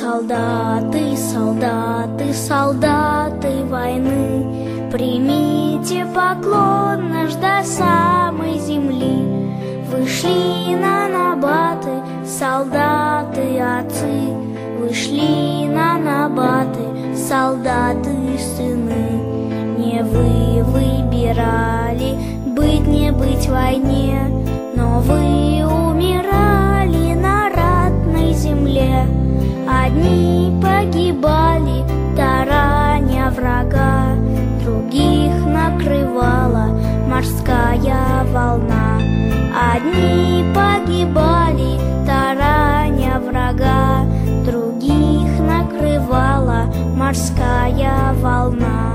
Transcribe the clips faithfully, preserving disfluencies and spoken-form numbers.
Солдаты, солдаты, солдаты войны, примите поклон наш до самой земли. Вышли на набаты солдаты отцы, вышли на набаты солдаты сыны. Не вы выбирали быть не быть в войне, но вы умирали на ратной земле. Одни погибали, тараня врага, других накрывала морская волна. Одни погибали, тараня врага, других накрывала морская волна.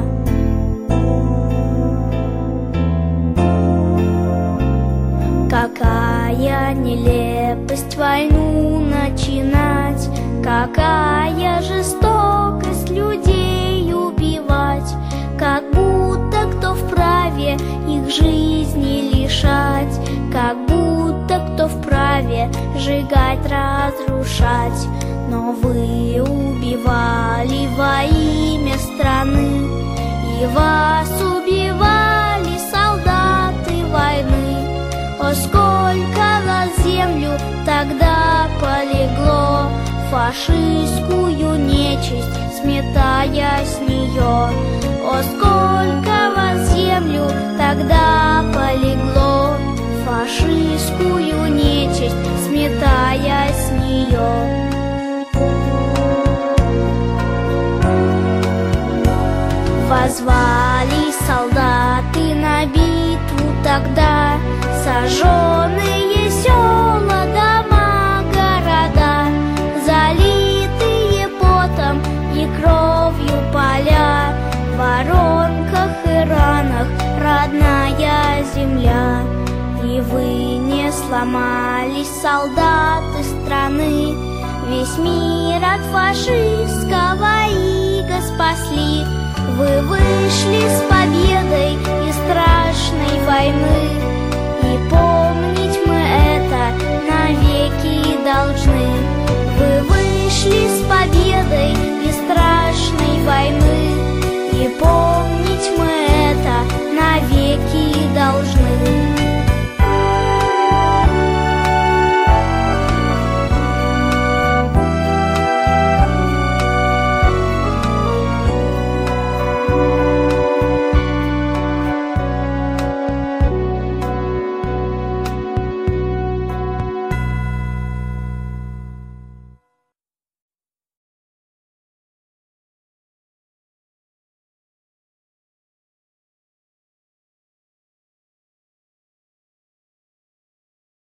Какая нелепость войну начинать, какая жестокость людей убивать, как будто кто вправе их жизни лишать, как будто кто вправе сжигать, разрушать. Но вы убивали во имя страны, и вас убивали солдаты войны. О, сколько на землю тогда полегло, фашистскую нечисть сметая с нее. О, сколько во землю тогда полегло, фашистскую нечисть сметая с нее. Позвали солдаты на битву тогда, сожженные села, дома, города, залитые потом и кровью поля, в воронках и ранах родная земля. И вы не сломались, солдаты страны, весь мир от фашистского ига спасли. Вы вышли с победой из страшной войны, и помнить мы это навеки должны. Вы вышли с